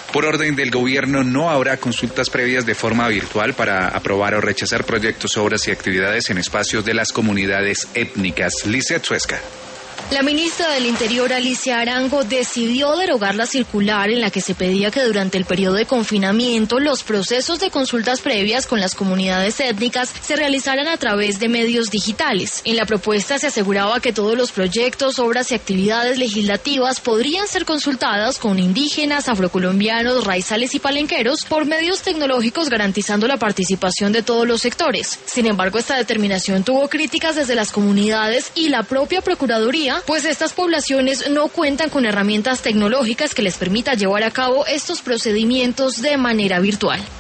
Por orden del gobierno, no habrá consultas previas de forma virtual para aprobar o rechazar proyectos, obras y actividades en espacios de las comunidades étnicas. Lizeth Suesca. La ministra del Interior, Alicia Arango, decidió derogar la circular en la que se pedía que durante el periodo de confinamiento los procesos de consultas previas con las comunidades étnicas se realizaran a través de medios digitales. En la propuesta se aseguraba que todos los proyectos, obras y actividades legislativas podrían ser consultadas con indígenas, afrocolombianos, raizales y palenqueros por medios tecnológicos, garantizando la participación de todos los sectores. Sin embargo, esta determinación tuvo críticas desde las comunidades y la propia Procuraduría, pues estas poblaciones no cuentan con herramientas tecnológicas que les permita llevar a cabo estos procedimientos de manera virtual.